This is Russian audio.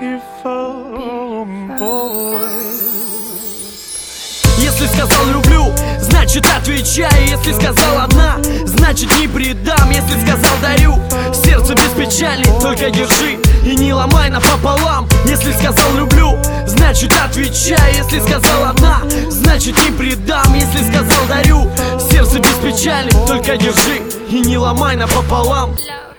beautiful boy. Если сказал люблю, значит отвечай. Если сказал одна, значит не предам. Если сказал дарю, сердце без печали, только держи и не ломай напополам. Если сказал люблю, значит отвечай. Если сказал одна, значит не предам. Если сказал дарю, сердце без печали, только держи и не ломай напополам.